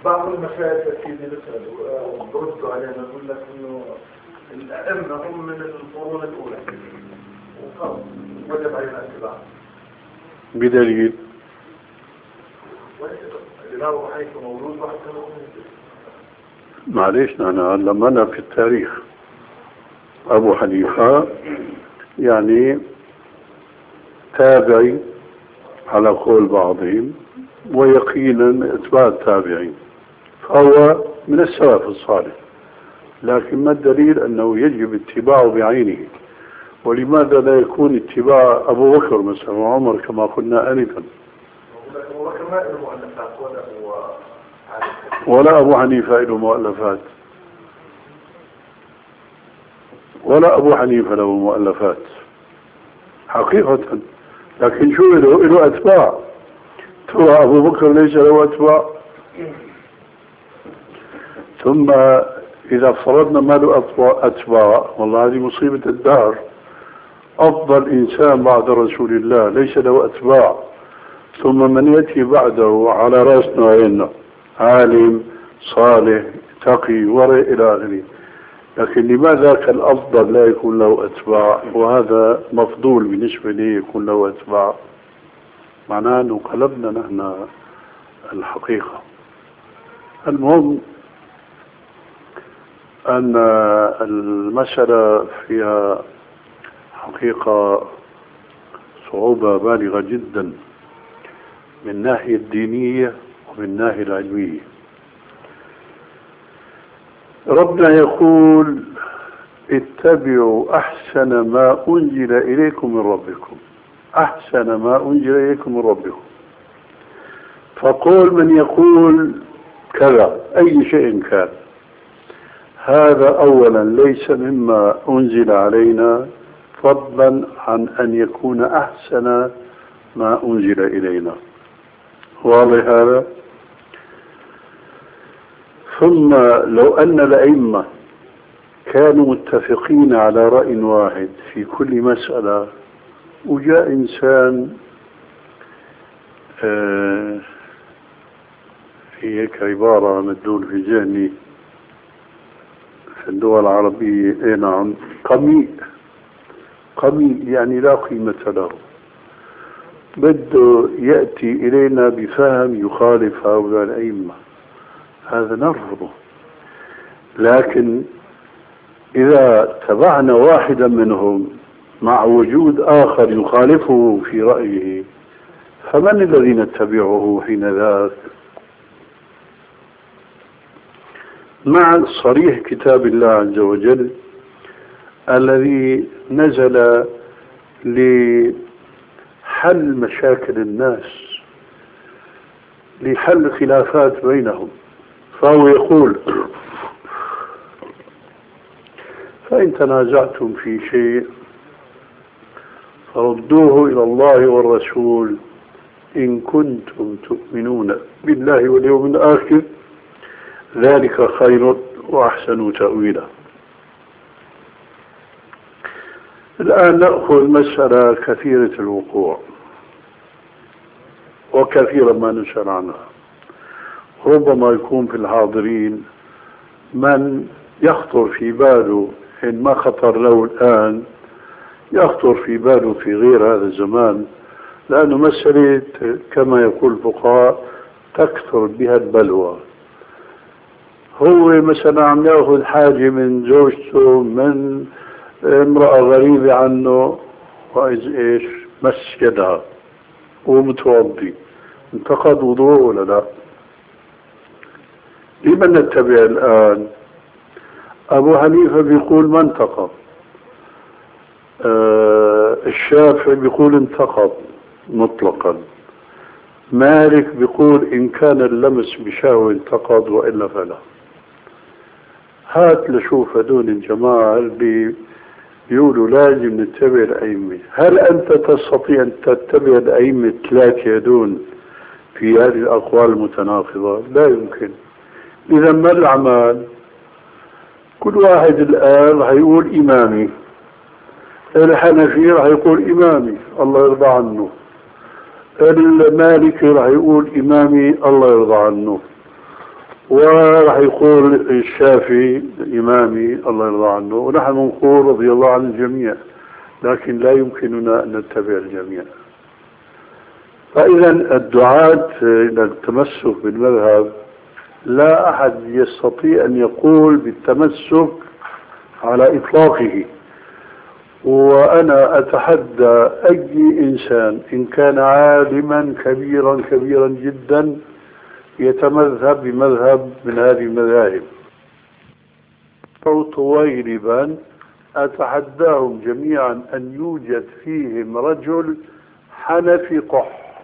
بعض المشايخ أكيد بيسألوا بردوا علينا يقول لك إنه الأئمة هم من القرون الأولى وخلاص وجب علينا اتباعهم. بدليل الإمام أبو حنيفة مولود واحد كانوا معليش أنا لما أنا في التاريخ أبو حنيفة يعني تابعي على قول بعضهم ويقينا اتباع التابعين، فهو من السلف الصالح، لكن ما الدليل أنه يجب اتباعه بعينه؟ ولماذا لا يكون اتباع أبو بكر مثلا وعمر كما قلنا آنفا؟ أبو بكر ما له مؤلفات ولا أبو حنيفة له مؤلفات، ولا أبو حنيفة له مؤلفات حقيقة، لكن شو له أتباع. ترى أبو بكر ليس له أتباع؟ ثم إذا فرضنا ما له أتباع والله هذه مصيبة الدهر. أفضل إنسان بعد رسول الله ليس له أتباع، ثم من يأتي بعده على رأسنا وعيننا عالم صالح تقي ورع إلى آخره، لكن لماذا كالأفضل لا يكون له أتباع وهذا مفضول بالنسبة لي يكون له أتباع؟ معناه أنه قلبنا نحن الحقيقة. المهم أن المسألة فيها حقيقة صعوبة بالغة جدا من الناحية الدينية ومن الناحية العلمية. ربنا يقول اتبعوا أحسن ما أنزل إليكم من ربكم، أحسن ما أنزل إليكم من ربكم. فقول من يقول كذا أي شيء كان، هذا أولا ليس مما أنزل علينا، فضلا عن أن يكون أحسن ما أنزل إلينا. واضح هذا؟ ثم لو أن الأئمة كانوا متفقين على رأي واحد في كل مسألة، وجاء إنسان في هيك عبارة مدلول في ذهني في الدول العربية، نعم، قميء يعني لا قيمة له، بده يأتي إلينا بفهم يخالف هؤلاء الأئمة، هذا نرفضه. لكن إذا تبعنا واحدا منهم مع وجود آخر يخالفه في رأيه، فمن الذي نتبعه حين ذاك؟ مع صريح كتاب الله عز وجل الذي نزل لحل مشاكل الناس، لحل خلافات بينهم، فهو يقول فإن تنازعتم في شيء فردوه إلى الله والرسول إن كنتم تؤمنون بالله واليوم الآخر ذلك خير وأحسن تأويلا. الآن نأخذ مسألة كثيرة الوقوع وكثيرا ما نسأل عنها. ربما يكون في الحاضرين من يخطر في باله إن ما خطر له الآن يخطر في باله في غير هذا الزمان، لأنه مسألة كما يقول الفقهاء تكثر بها البلوى. هو مثلا عم يأخذ حاجة من زوجته من امرأة غريبة عنه، وإذ إيش مس يدها ومتوضي، انتقد وضوء ولا لا؟ لمن نتبع الآن؟ أبو حنيفة بيقول ما انتقض، الشافعي بيقول انتقض مطلقا، مالك بيقول إن كان اللمس بشهوة انتقض وإلا فلا. هات لشوف هدول الجماعة اللي بيقولوا لازم نتبع الأئمة، هل أنت تستطيع أن تتبع الأئمة الثلاثة هدول في هذه الأقوال المتناقضة؟ لا يمكن. إذا ما الأعمال؟ كل واحد الآن رح يقول إمامي، الحنفي رح يقول إمامي الله يرضى عنه، المالكي رح يقول إمامي الله يرضى عنه، وراح يقول الشافعي إمامي الله يرضى عنه، ونحن نقول رضي الله عن الجميع، لكن لا يمكننا أن نتبع الجميع. فإذا الدعاة إلى التمسك بالمذهب لا أحد يستطيع أن يقول بالتمسك على إطلاقه. وأنا أتحدى أي إنسان إن كان عالما كبيرا جدا يتمذهب بمذهب من هذه المذاهب، أو طويلبا، أتحداهم جميعا أن يوجد فيهم رجل حنفي قح،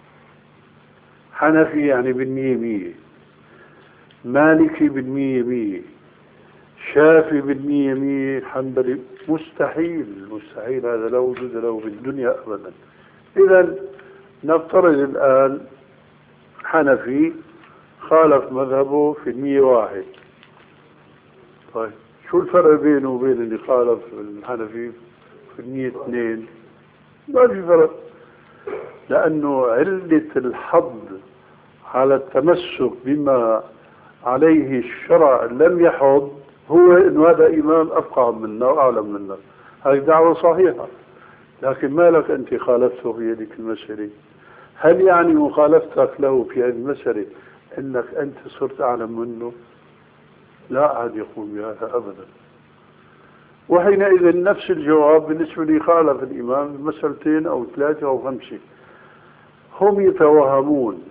حنفي يعني بالمية مية، مالكي بالمية مية، شافي بالمية مية، حنبلي، مستحيل هذا لا وجود له في الدنيا أبدا. إذا نفترض الآن حنفي خالف مذهبه في 101، طيب شو الفرق بينه وبين اللي خالف الحنفي في 102؟ ما في فرق، لأنه علة الحض على التمسك بما عليه الشرع لم يحض هو إنه هذا إمام أفقه منا وأعلم منا. هذه دعوة صحيحة، لكن ما لك أنت خالفته في هذه المسألة؟ هل يعني مخالفتك له في هذه المسألة أنك أنت صرت أعلم منه؟ لا أحد يقول بهذا أبدا. وحينئذ نفس الجواب بالنسبة لي خالف الإمام بمسألتين أو 3 أو 5. هم يتوهمون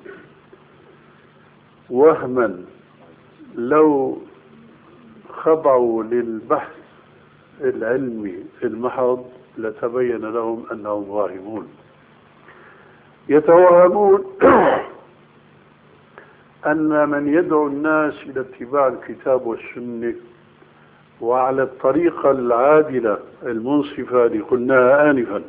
وهما لو خضعوا للبحث العلمي المحض لتبين لهم أنهم واهمون. يتوهمون أن من يدعو الناس إلى اتباع الكتاب والسنة وعلى الطريقة العادلة المنصفة اللي قلناها آنفا،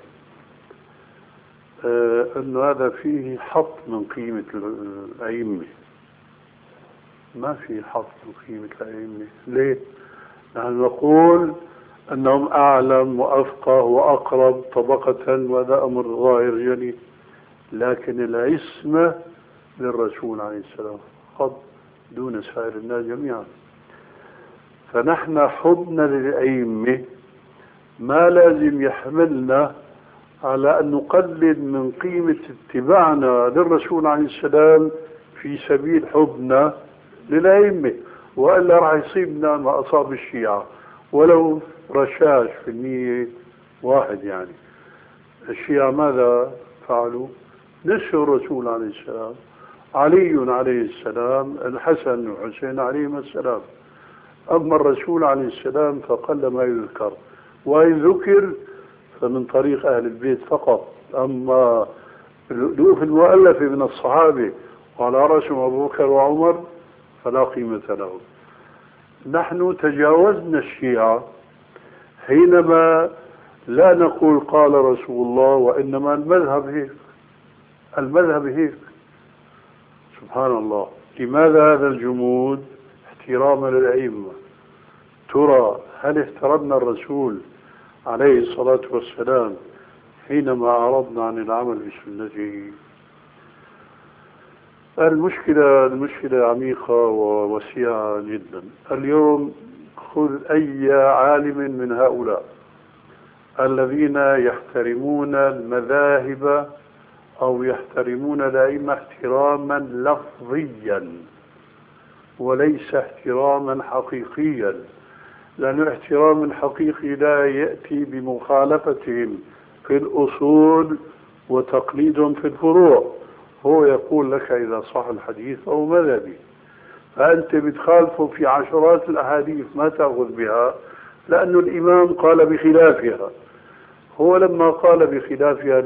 أن هذا فيه حط من قيمة الأئمة. ما في حط من قيمة الأئمة. ليه؟ نحن نقول أنهم أعلم وأفقه وأقرب طبقة، وهذا أمر ظاهر جلي، لكن العصمة للرسول عليه السلام قد دون سائر الناس جميعا. فنحن حبنا للأئمة ما لازم يحملنا على أن نقلل من قيمة اتباعنا للرسول عليه السلام في سبيل حبنا للأئمة، وإلا راح يصيبنا ما أصاب الشيعة ولو رشاش في 101. يعني الشيعة ماذا فعلوا؟ نسوا الرسول عليه السلام، علي عليه السلام، الحسن والحسين عليهما السلام. أما الرسول عليه السلام فقل ما يذكر، وإن ذكر فمن طريق أهل البيت فقط. أما الألوف المؤلفة من الصحابة وعلى رأسهم أبو بكر وعمر فلا قيمة لهم. نحن تجاوزنا الشيعة حينما لا نقول قال رسول الله، وإنما المذهب هيك، المذهب هيك. سبحان الله. لماذا هذا الجمود؟ احتراما للأئمة. ترى هل احترمنا الرسول عليه الصلاة والسلام حينما أعرضنا عن العمل بسنته؟ المشكلة عميقة ووسيعة جدا. اليوم خذ أي عالم من هؤلاء الذين يحترمون المذاهب أو يحترمون الأئمة احتراما لفظيا وليس احتراما حقيقيا، لأن الاحترام الحقيقي لا يأتي بمخالفتهم في الأصول وتقليدهم في الفروع. هو يقول لك إذا صح الحديث أو مذهبي، فأنت بتخالفه في عشرات الأحاديث ما تأخذ بها لأن الإمام قال بخلافها. هو لما قال بخلافها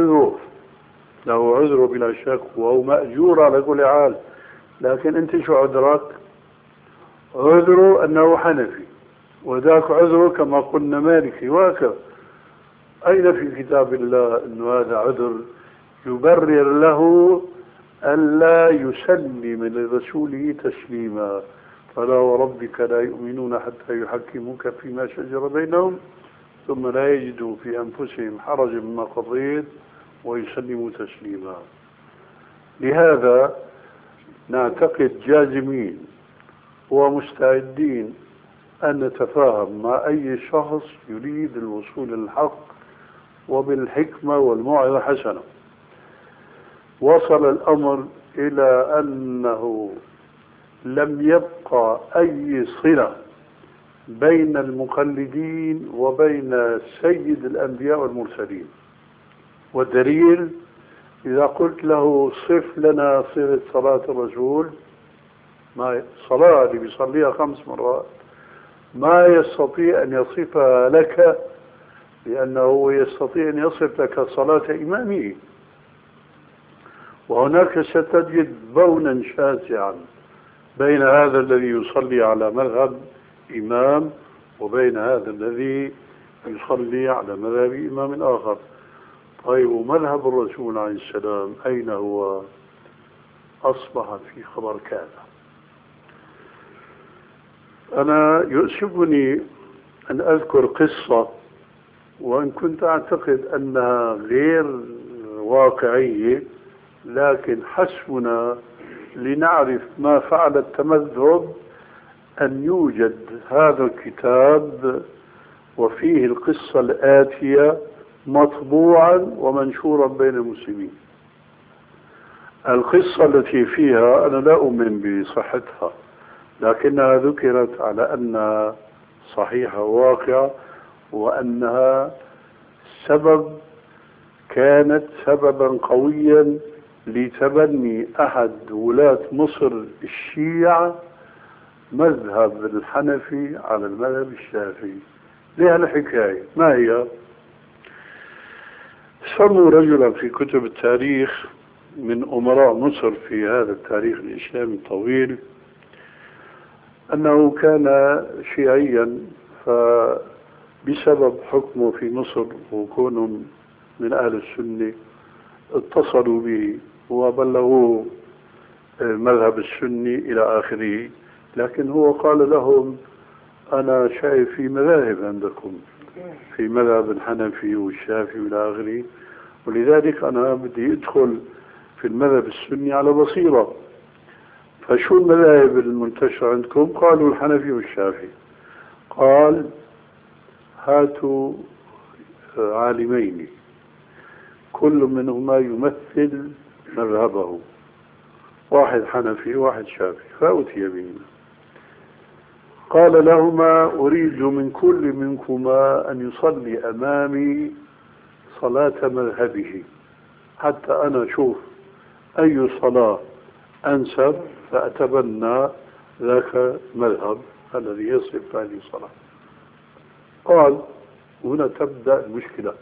له عذر بلا شك، وهو مأجور على كل حال. لكن أنت شو عذرك؟ عذره أنه حنفي، وذاك عذره كما قلنا مالكي، وهكذا. أين في كتاب الله أن هذا عذر يبرر له ألا يسلم لرسوله تسليما؟ فلا وربك لا يؤمنون حتى يحكموك فيما شجر بينهم ثم لا يجدوا في أنفسهم حرجا مما قضيت ويسلموا تسليما. لهذا نعتقد جازمين ومستعدين أن نتفاهم مع أي شخص يريد الوصول للحق وبالحكمة والموعظة الحسنة. وصل الأمر إلى أنه لم يبقى أي صلة بين المقلدين وبين سيد الأنبياء والمرسلين. والدليل إذا قلت له صف لنا صفة صلاة الرسول، ما صلاة اللي بيصليها 5 مرات ما يستطيع أن يصفها لك، لأنه يستطيع أن يصف لك صلاة إمامه. وهناك ستجد بونا شاسعا بين هذا الذي يصلي على مذهب إمام وبين هذا الذي يصلي على مذهب إمام آخر. طيب ومذهب الرسول عليه السلام أين هو؟ أصبح في خبر كذا. أنا يؤسفني أن أذكر قصة وإن كنت أعتقد أنها غير واقعية، لكن حسبنا لنعرف ما فعل التمذهب أن يوجد هذا الكتاب وفيه القصة الآتية مطبوعا ومنشورا بين المسلمين. القصة التي فيها أنا لا أؤمن بصحتها، لكنها ذكرت على أنها صحيحة وواقعة، وأنها كانت سببا قويا لتبني أحد ولاة مصر الشيعة مذهب الحنفي على المذهب الشافعي. لها الحكاية ما هي؟ سموا رجلا في كتب التاريخ من أمراء مصر في هذا التاريخ الإسلامي الطويل أنه كان شيعيا، فبسبب حكمه في مصر وكونه من أهل السنة اتصلوا به وبلغوه مذهب السني إلى آخره. لكن هو قال لهم أنا شايف في مذاهب عندكم، في مذهب الحنفي والشافعي إلى آخره، ولذلك أنا بدي أدخل في المذهب السني على بصيرة. فشو المذاهب المنتشرة عندكم؟ قالوا الحنفي والشافعي. قال هاتوا عالمين كل منهما يمثل مذهبه، واحد حنفي واحد شافعي، فأتي بهما. قال لهما أريد من كل منكما أن يصلي أمامي صلاة مذهبه حتى أنا أشوف أي صلاة أنسب فأتبنى ذاك مذهب الذي يصف هذه الصلاة. قال هنا تبدأ المشكلة.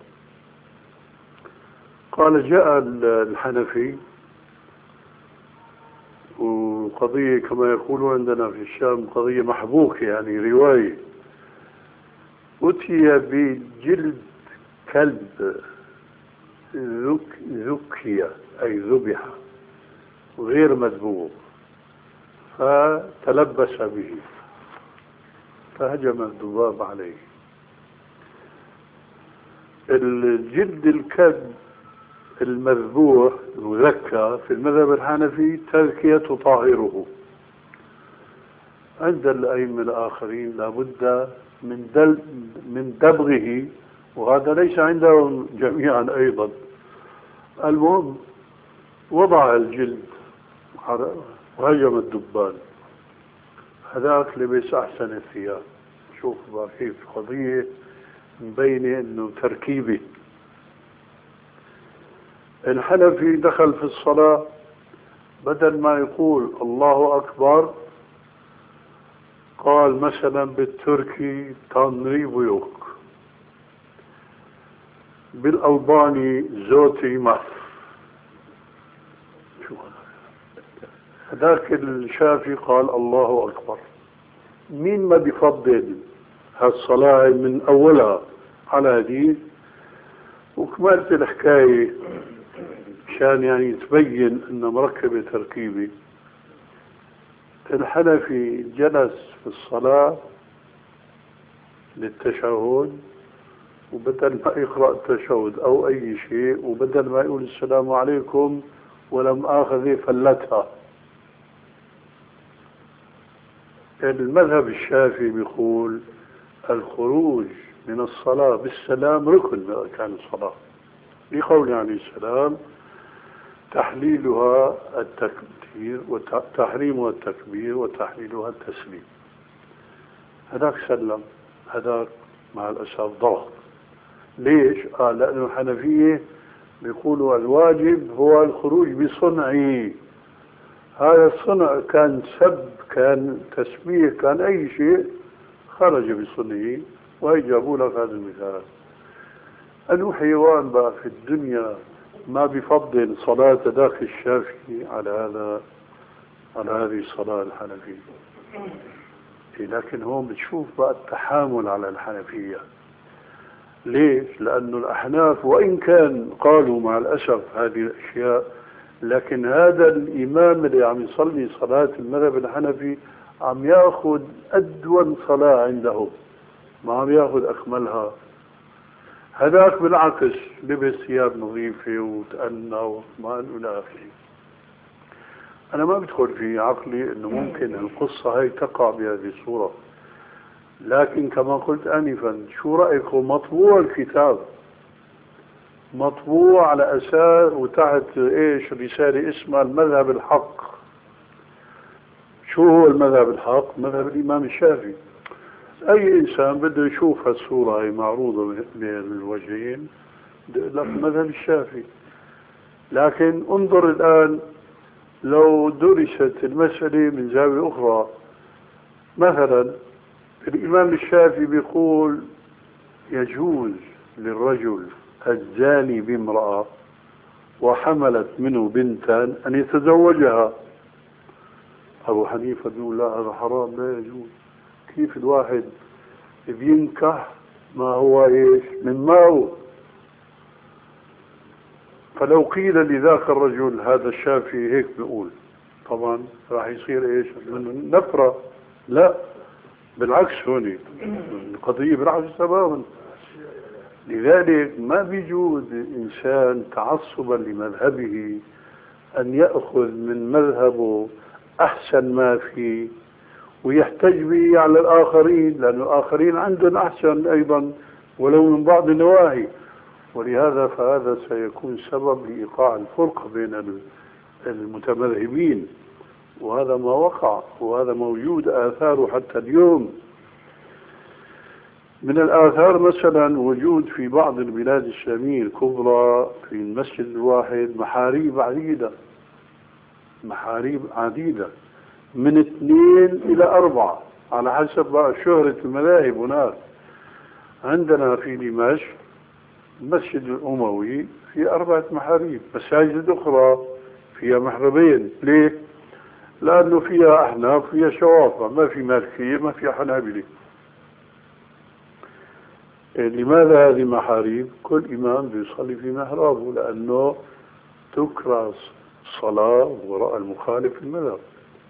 قال جاء الحنفي، وقضية كما يقولون عندنا في الشام قضية محبوكة يعني رواية، أتي بجلد كلب ذكي أي ذبح غير مذبوح، فتلبس به فهجم الذباب عليه. الجلد الكلب المذبوح المذكى في المذهب الحنفي تذكية طاهره. عند الأئمة الآخرين لابد من دبغه، وهذا ليس عندهم جميعا أيضا. المهم وضع الجلد وهجم الدبان، هذاك لبس أحسن الثياب. شوف كيف قضية مبينة إنه تركيبة. الحنفي دخل في الصلاة بدل ما يقول الله أكبر قال مثلا بالتركي تنري بيوك، بالألباني زوتي ماث. شو هذاك الشافعي قال الله أكبر. مين ما بيفضل هالصلاة من أولها على هذه؟ وكملت الحكاية عشان يعني تبين أن مركبة تركيبي. الحنفي جلس في الصلاة للتشهد، وبدل ما يقرأ التشهد أو أي شيء، وبدل ما يقول السلام عليكم ولم آخذ فلتها، المذهب الشافعي بيقول الخروج من الصلاة بالسلام ركن من أركان الصلاة، لقول عليه السلام تحليلها التكبير وتحريمها التكبير وتحليلها التسليم. هذاك سلم، هذاك مع الأسف ضغط. ليش؟ لأنه الحنفية بيقولوا الواجب هو الخروج بصنعه. هذا الصنع كان سب، كان تسبيح، كان أي شيء خرج بصنعه. ويجابوا لك هذا المثال. أنه حيوان بقى في الدنيا ما بفضل صلاة ذاك الشافعي على هذه الصلاة الحنفية. لكن هون بتشوف بقى التحامل على الحنفية. ليش؟ لأنه الأحناف وإن كان قالوا مع الأسف هذه الأشياء، لكن هذا الإمام اللي عم يصلي صلاة المذهب الحنفي عم يأخذ أدون صلاة عندهم، ما عم يأخذ أكملها. هذاك بالعكس لبس ثياب نظيفة وتأنى واطمأن إلى آخره. أنا ما بدخل في عقلي أنه ممكن القصة هي تقع بهذه الصورة، لكن كما قلت آنفا شو رأيكم مطبوع الكتاب، مطبوع على أساس وتحت إيش رسالة اسمها المذهب الحق. شو هو المذهب الحق؟ مذهب الإمام الشافعي. أي إنسان بده يشوف هالصورة هي معروضة بين الوجهين لك مذهب الشافعي. لكن انظر الآن لو درست المسألة من زاوية أخرى، مثلا الإمام الشافعي بيقول يجوز للرجل الزاني بامرأة وحملت منه بنتا أن يتزوجها. أبو حنيفة بيقول لا، هذا حرام، لا يجوز. كيف الواحد بينكح ما هو إيش من ماءه؟ فلو قيل لذاك الرجل هذا الشافعي هيك بيقول، طبعا راح يصير إيش من نفرة. لا بالعكس، هون القضية بالعكس تماما. لذلك ما بيجوز إنسان تعصبا لمذهبه أن يأخذ من مذهبه أحسن ما فيه ويحتج به على الآخرين، لأن الآخرين عندهم أحسن أيضا ولو من بعض النواحي. ولهذا فهذا سيكون سبب لإيقاع الفرقة بين المتمذهبين، وهذا ما وقع وهذا موجود آثاره حتى اليوم. من الآثار مثلا وجود في بعض البلاد الإسلامية الكبرى في المسجد الواحد محاريب عديدة من 2 إلى 4 على حسب بقى شهرة المذاهب. هناك عندنا في دمشق المسجد الأموي في 4 محاريب، مساجد أخرى فيها محربين. ليه؟ لأنه فيها أحناف فيها شوافع، ما في مالكية ما في حنابلة. لماذا هذه محاريب؟ كل إمام بيصلي في محرابه، لأنه تكره الصلاة وراء المخالف في المذهب.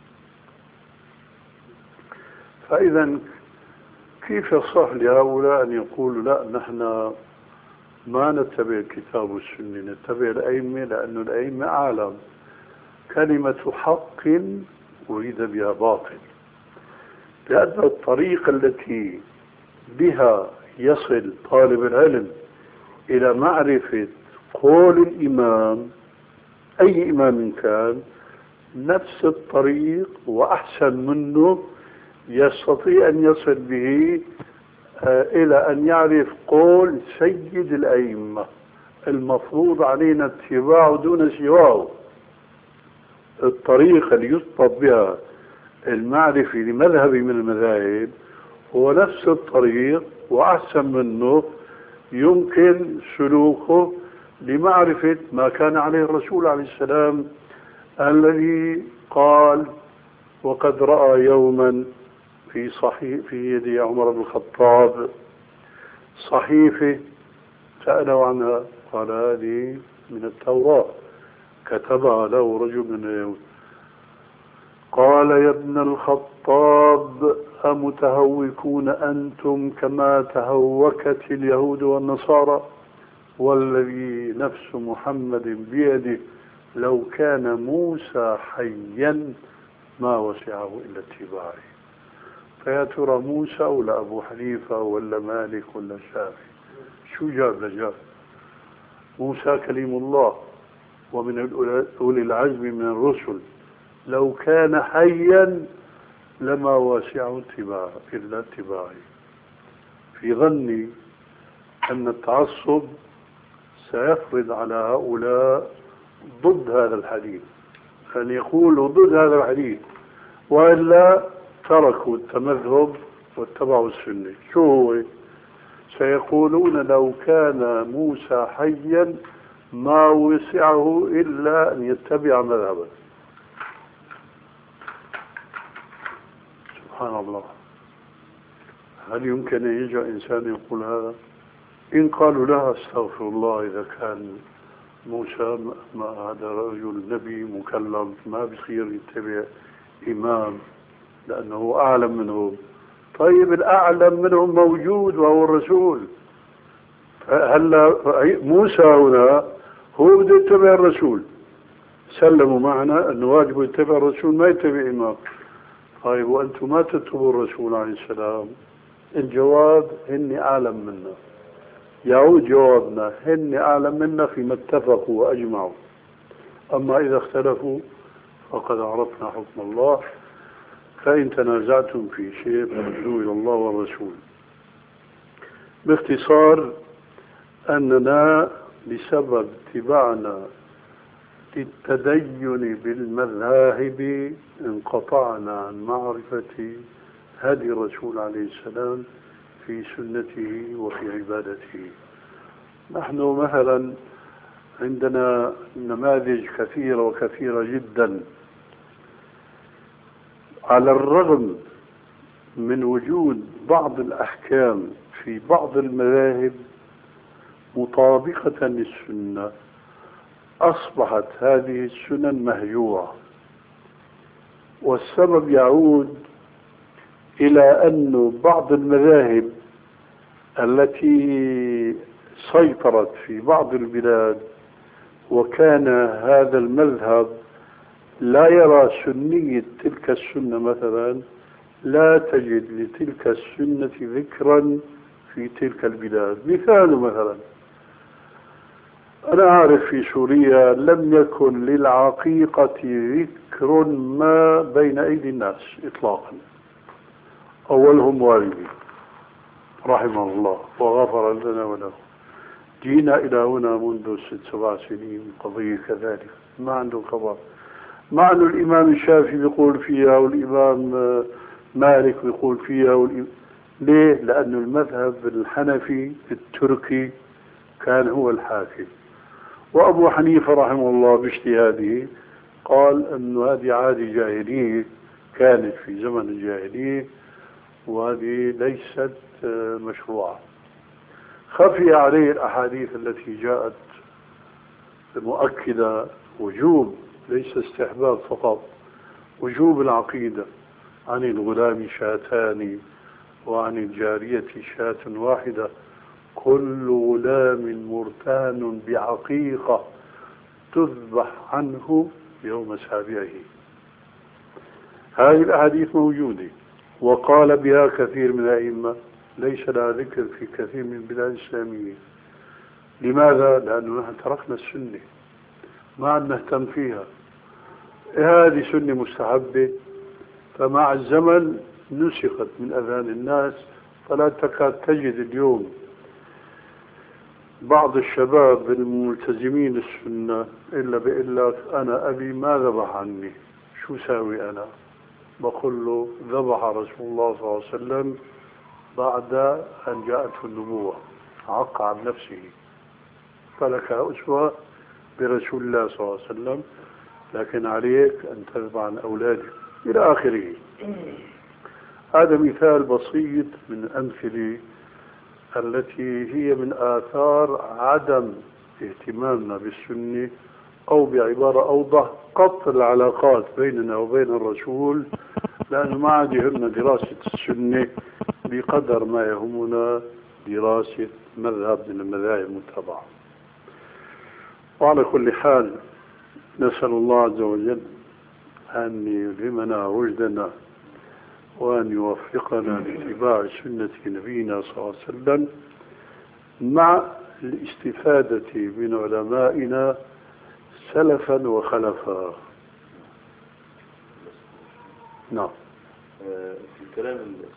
فإذا كيف يصح لهؤلاء أن يقولوا لا نحن ما نتبع الكتاب والسنة، نتبع الأئمة، لأن الأئمة أعلم. كلمة حق أريد بها باطل، لأن الطريقة التي بها يصل طالب العلم إلى معرفة قول الإمام أي إمام كان، نفس الطريق وأحسن منه يستطيع أن يصل به إلى أن يعرف قول سيد الأئمة المفروض علينا اتباعه دون سواه. الطريقة اللي يطلب بها المعرفة لمذهب من المذاهب هو نفس الطريق وأحسن منه يمكن سلوكه لمعرفة ما كان عليه الرسول عليه السلام، الذي قال وقد رأى يوما في يد عمر بن الخطاب صحيفة سأله عنها، قال هذه من التوراة كتبها له رجل من اليهود. قال يا ابن الخطاب أمتهوكون أنتم كما تهوكت اليهود والنصارى؟ والذي نفس محمد بيده لو كان موسى حيا ما وسعه إلا اتباعه. فيا ترى موسى ولا أبو حنيفة ولا مالك ولا الشافعي؟ شو جاب لجاب؟ موسى كليم الله ومن أولي العزم من الرسل، لو كان حيا لما واسعه اتباعه إلا اتباعي. في ظني أن التعصب سيفرض على هؤلاء ضد هذا الحديث، أن يقولوا ضد هذا الحديث، وإلا تركوا التمذهب واتبعوا السنة. شو هو؟ سيقولون لو كان موسى حيا ما وسعه إلا أن يتبع مذهبه. سبحان الله، هل يمكن أن يجي إنسان يقول هذا؟ إن قالوا لا استغفر الله، إذا كان موسى ما هذا رجل نبي مكلم ما بصير يتبع إمام لأنه أعلم منهم. طيب الأعلم منهم موجود وهو الرسول، هلا موسى هنا هو بده يتبع الرسول، سلموا معنا أنه واجب يتبع الرسول ما يتبع إمام. طيب وأنتم ما تتبعوا الرسول عليه السلام؟ الجواب إني أعلم منا. يعود جوابنا هن أعلم منا فيما اتفقوا وأجمعوا، أما إذا اختلفوا فقد عرفنا حكم الله، فإن تنازعتم في شيء فردوه إلى الله والرسول. باختصار أننا بسبب اتباعنا للتدين بالمذاهب انقطعنا عن معرفة هدي الرسول عليه السلام في سنته وفي عبادته. نحن مثلا عندنا نماذج كثيرة وكثيرة جدا، على الرغم من وجود بعض الأحكام في بعض المذاهب مطابقة للسنة، أصبحت هذه السنن مهجورة. والسبب يعود إلى أن بعض المذاهب التي سيطرت في بعض البلاد وكان هذا المذهب لا يرى سنية تلك السنة، مثلا لا تجد لتلك السنة ذكرا في تلك البلاد. مثال مثلا أنا أعرف في سوريا لم يكن للعقيقة ذكر ما بين أيدي الناس إطلاقا، أولهم والدي رحمه الله وغفر لنا وله. جينا إلى هنا منذ 6-7 سنين قضية كذلك ما عنده خبر، مع أن الإمام الشافعي بيقول فيها والإمام مالك بيقول فيها ليه؟ لأن المذهب الحنفي التركي كان هو الحاكم، وأبو حنيفة رحمه الله باجتهاده قال أن هذه عادة جاهلية كانت في زمن الجاهلية وهذه ليست مشروعة. خفي عليه الأحاديث التي جاءت مؤكدة وجوب، ليس استحباب فقط، وجوب العقيدة، عن الغلام شاتان وعن الجارية شاة واحدة، كل غلام مرتهن بعقيقة تذبح عنه يوم سابعه. هذه الأحاديث موجودة وقال بها كثير من الأئمة، ليس لها ذكر في كثير من البلاد الإسلامية. لماذا؟ لأنه نحن تركنا السنة ما عاد نهتم فيها. هذه سنة مستحبة، فمع الزمن نسخت من أذهان الناس، فلا تكاد تجد اليوم بعض الشباب الملتزمين السنة إلا بيقول لك أنا أبي ما ذبح عني، شو ساوي أنا؟ بقول له ذبح رسول الله صلى الله عليه وسلم بعد أن جاءته النبوة، عق عن نفسه، فلك أسوة برسول الله صلى الله عليه وسلم، لكن عليك أن تذبح عن أولادك إلى آخره. هذا مثال بسيط من الأمثلة التي هي من آثار عدم اهتمامنا بالسنة، أو بعبارة أوضح قطع العلاقات بيننا وبين الرسول، لأنه ما عاد يهمنا دراسة السنة بقدر ما يهمنا دراسة مذهب من المذاهب المتبعة. وعلى كل حال نسأل الله عز وجل أن يلهمنا رشدنا وأن يوفقنا لاتباع سنة نبينا صلى الله عليه وسلم مع الاستفادة من علمائنا سلفا وخلفا. نعم. في كلام